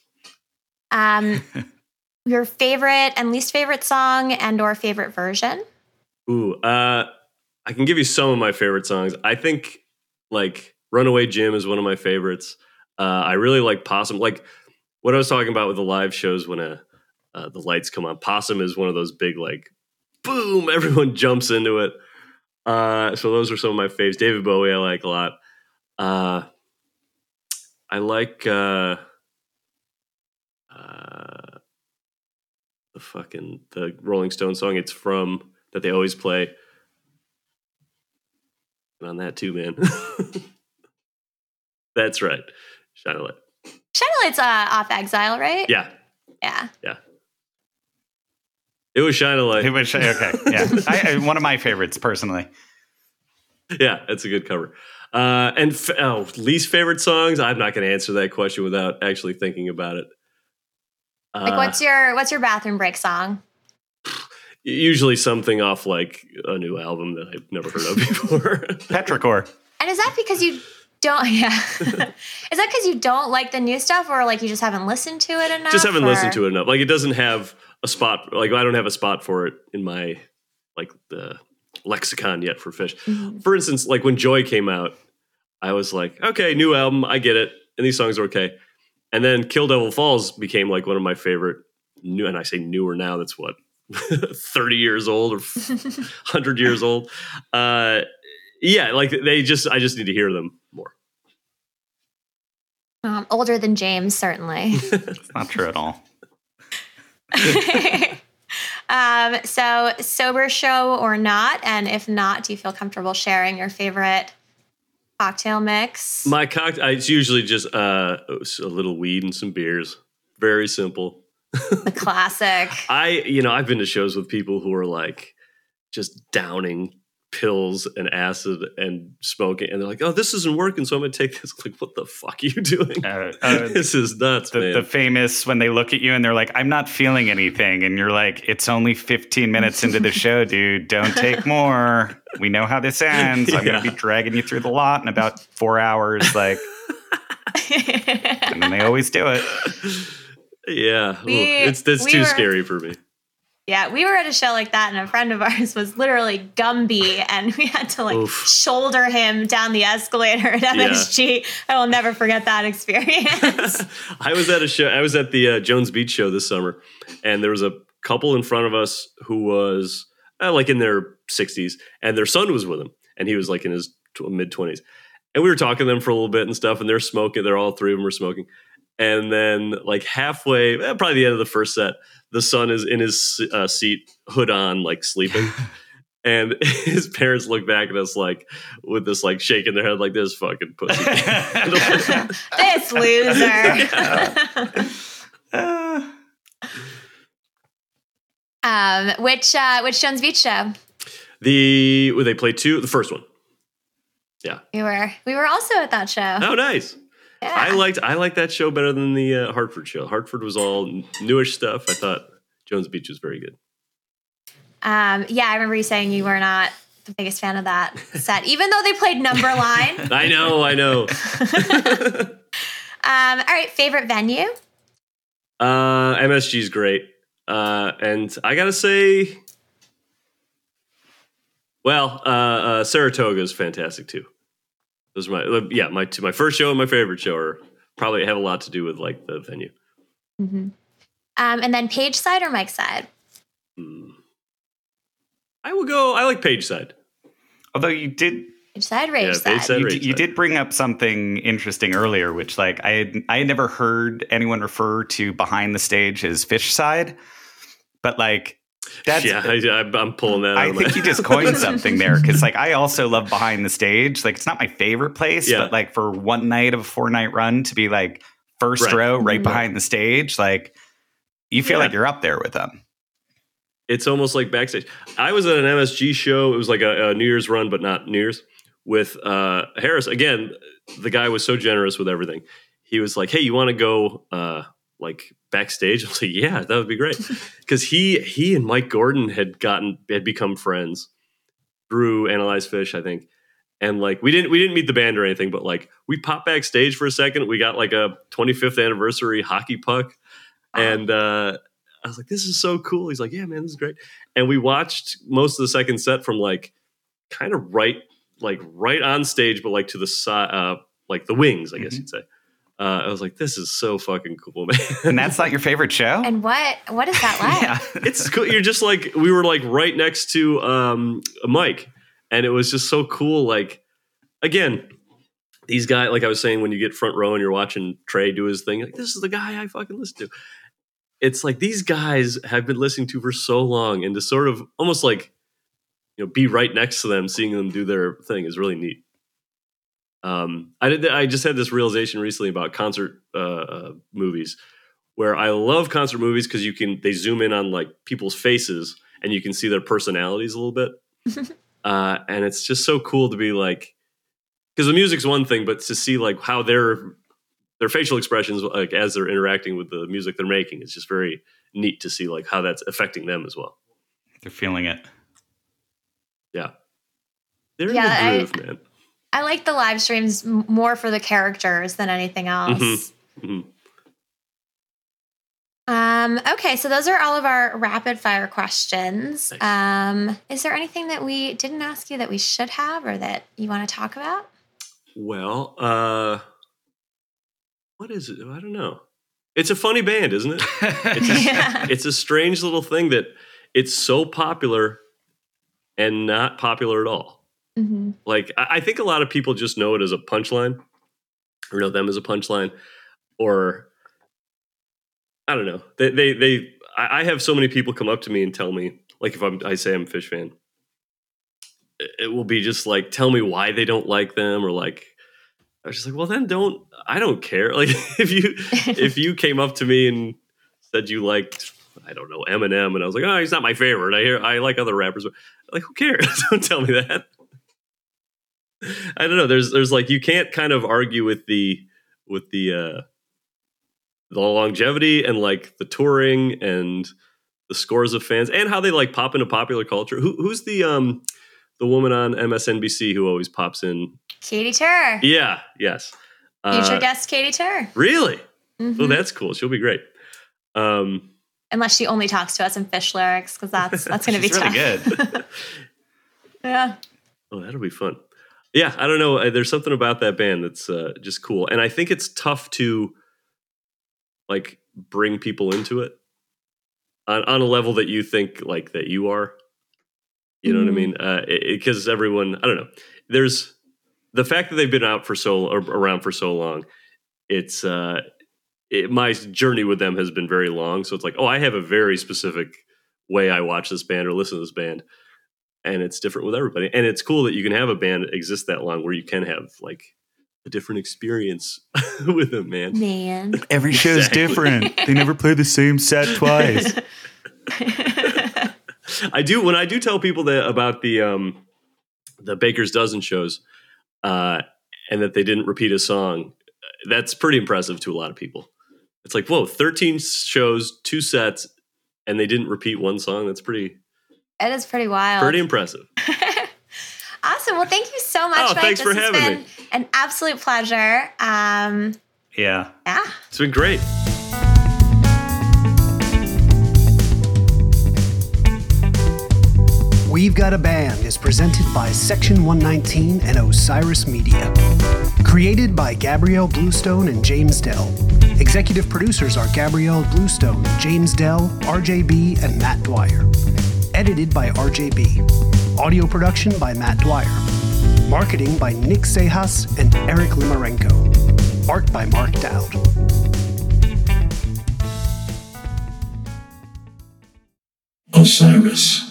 Your favorite and least favorite song and or favorite version? Ooh, I can give you some of my favorite songs. I think like Runaway Jim is one of my favorites. I really like Possum. Like what I was talking about with the live shows when the lights come on. Possum is one of those big, like, boom, everyone jumps into it. So those are some of my faves. David Bowie I like a lot. I like the Rolling Stones song. It's from that they always play. on that too, man. That's right. Shine a Light. Shine a Light's off Exile, right? Yeah. Yeah. It was Shine a Light. It was okay. Yeah, one of my favorites personally. Yeah, that's a good cover. And least favorite songs. I'm not going to answer that question without actually thinking about it. Like, what's your bathroom break song? Usually something off like a new album that I've never heard of before. Petrichor. And is that because you don't? Yeah. Is that because you don't like the new stuff, or like you just haven't listened to it enough? Just haven't listened to it enough. Like it doesn't have a spot. Like I don't have a spot for it in my like the lexicon yet for Phish. Mm-hmm. For instance, like when Joy came out, I was like, okay, new album, I get it, and these songs are okay. And then Kill Devil Falls became like one of my favorite new, and I say newer now. That's what 30 years old or 100 years old. Yeah, like I just need to hear them more. Older than James, certainly. It's not true at all. So sober show or not, and if not, do you feel comfortable sharing your favorite cocktail mix? My cocktail, it's usually just a little weed and some beers. Very simple. The classic. I've been to shows with people who are like just downing pills and acid and smoking, and they're like, "Oh, this isn't working, so I'm going to take this." Like, what the fuck are you doing? This is nuts, man. The famous when they look at you and they're like, "I'm not feeling anything," and you're like, "It's only 15 minutes into the show, dude. Don't take more. We know how this ends. I'm going to be dragging you through the lot in about 4 hours." Like, and then they always do it. Yeah, that's too scary for me. Yeah, we were at a show like that, and a friend of ours was literally Gumby, and we had to shoulder him down the escalator at MSG. Yeah. I will never forget that experience. I was at a show. I was at the Jones Beach show this summer, and there was a couple in front of us who was like in their 60s, and their son was with them, and he was like in his mid 20s. And we were talking to them for a little bit and stuff, and they're smoking. They're all three of them were smoking. And then like halfway, probably the end of the first set, the son is in his seat, hood on, like sleeping. And his parents look back at us like with this like shaking their head like this fucking pussy. This loser. Which Jones Beach show? They played the first one. Yeah. We were also at that show. Oh, nice. Yeah. I liked that show better than the Hartford show. Hartford was all newish stuff. I thought Jones Beach was very good. I remember you saying you were not the biggest fan of that set, even though they played Numberline. I know. All right, favorite venue? MSG is great. And I gotta say, Saratoga is fantastic too. Those are my first show and my favorite show are probably have a lot to do with like the venue. Mm-hmm. And then Page side or Mike side? I like Page side. Although you did Page side, Rage side. You did bring up something interesting earlier, which like I had never heard anyone refer to behind the stage as Phish side, but like. I'm pulling that out. I think you just coined something there because, like, I also love behind the stage. Like, it's not my favorite place, but like for one night of a 4-night run to be like first row right behind the stage, like you feel like you're up there with them. It's almost like backstage. I was at an MSG show. It was like a New Year's run, but not New Year's with Harris. Again, the guy was so generous with everything. He was like, "Hey, you want to go like backstage?" I was like, "Yeah, that would be great." Because he and Mike Gordon had become friends through Analyze Phish, I think. And like we didn't meet the band or anything, but like we popped backstage for a second. We got like a 25th anniversary hockey puck, and I was like, "This is so cool." He's like, "Yeah, man, this is great." And we watched most of the second set from like kind of right on stage, but like to the side, like the wings, I guess you'd say. I was like, "This is so fucking cool, man." And that's not your favorite show? And what is that like? Yeah, it's cool. You're just like, we were like right next to a mic, and it was just so cool. Like, again, these guys, like I was saying, when you get front row and you're watching Trey do his thing, like, this is the guy I fucking listen to. It's like these guys have been listening to for so long, and to sort of almost like be right next to them, seeing them do their thing is really neat. I just had this realization recently about concert movies, where I love concert movies because they zoom in on like people's faces and you can see their personalities a little bit. And it's just so cool to be like, because the music's one thing, but to see like how their facial expressions, like as they're interacting with the music they're making, is just very neat to see like how that's affecting them as well. They're feeling it. Yeah. They're in the groove, man. I like the live streams more for the characters than anything else. Mm-hmm. Mm-hmm. Okay, so those are all of our rapid fire questions. Nice. Is there anything that we didn't ask you that we should have or that you want to talk about? Well, what is it? I don't know. It's a funny band, isn't it? It's a strange little thing that it's so popular and not popular at all. Mm-hmm. Like, I think a lot of people just know it as a punchline, or know them as a punchline, or I don't know. I have so many people come up to me and tell me, like, if I say I'm a Phish fan, it will be just like, tell me why they don't like them, or like, I was just like, well, then I don't care. Like, if you came up to me and said you liked, I don't know, Eminem, and I was like, oh, he's not my favorite. I like other rappers, but like, who cares? Don't tell me that. I don't know. There's like, you can't kind of argue with the longevity and like the touring and the scores of fans and how they like pop into popular culture. Who's the woman on MSNBC who always pops in? Katie Tur. Yeah. Yes. Future guest Katie Tur. Really? Mm-hmm. Oh, that's cool. She'll be great. Unless she only talks to us in Phish lyrics, because that's going to be tough. Really good. Yeah. Oh, that'll be fun. Yeah, I don't know. There's something about that band that's just cool, and I think it's tough to like bring people into it on a level that you think like that you are. You know what I mean? Because everyone, I don't know. There's the fact that they've been around for so long. It's my journey with them has been very long, so it's like, oh, I have a very specific way I watch this band or listen to this band. And it's different with everybody. And it's cool that you can have a band exist that long where you can have like a different experience with them, man. Every show is different. They never play the same set twice. When I do tell people that about the Baker's Dozen shows and that they didn't repeat a song, that's pretty impressive to a lot of people. It's like, whoa, 13 shows, 2 sets, and they didn't repeat one song. That's pretty... It is pretty wild. Pretty impressive. Awesome. Well, thank you so much, Mike. Thanks for having me. An absolute pleasure. Yeah. It's been great. We've Got a Band is presented by Section 119 and Osiris Media. Created by Gabrielle Bluestone and James Dell. Executive producers are Gabrielle Bluestone, James Dell, RJB, and Matt Dwyer. Edited by RJB. Audio production by Matt Dwyer. Marketing by Nick Sejas and Eric Limarenko. Art by Mark Dowd. Osiris.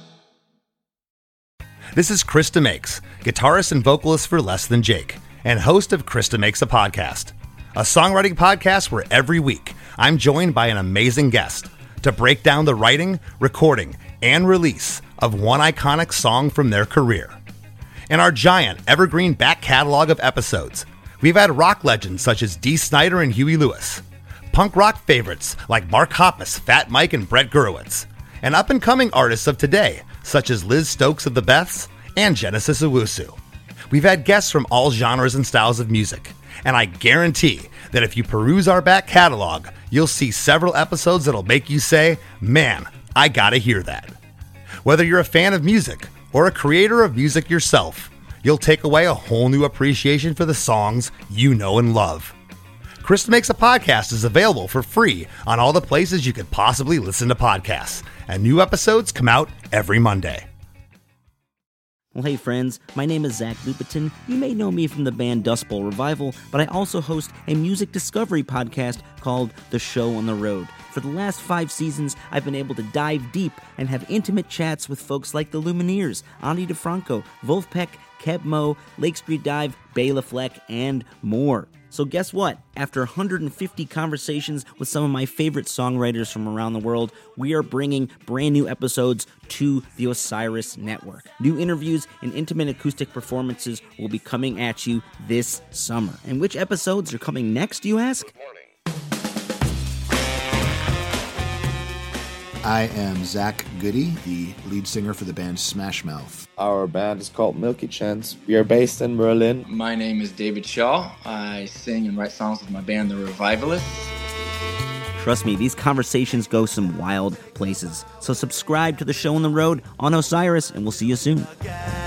This is Krista Makes, guitarist and vocalist for Less Than Jake, and host of Krista Makes a Podcast, a songwriting podcast where every week I'm joined by an amazing guest to break down the writing, recording, and release of one iconic song from their career. In our giant evergreen back catalog of episodes, we've had rock legends such as Dee Snider and Huey Lewis, punk rock favorites like Mark Hoppus, Fat Mike, and Brett Gurewitz, and up-and-coming artists of today such as Liz Stokes of the Beths and Genesis Owusu. We've had guests from all genres and styles of music, and I guarantee that if you peruse our back catalog, you'll see several episodes that'll make you say, man, I gotta hear that. Whether you're a fan of music or a creator of music yourself, you'll take away a whole new appreciation for the songs you know and love. Krista Makes a Podcast is available for free on all the places you could possibly listen to podcasts, and new episodes come out every Monday. Well, hey friends, my name is Zach Lupetin. You may know me from the band Dust Bowl Revival, but I also host a music discovery podcast called The Show on the Road. For the last 5 seasons, I've been able to dive deep and have intimate chats with folks like the Lumineers, Ani DeFranco, Wolfpack, Keb Mo, Lake Street Dive, Bela Fleck, and more. So guess what? After 150 conversations with some of my favorite songwriters from around the world, we are bringing brand new episodes to the Osiris Network. New interviews and intimate acoustic performances will be coming at you this summer. And which episodes are coming next, you ask? I am Zach Goody, the lead singer for the band Smash Mouth. Our band is called Milky Chance. We are based in Berlin. My name is David Shaw. I sing and write songs with my band, The Revivalists. Trust me, these conversations go some wild places. So subscribe to the show on the road on Osiris, and we'll see you soon.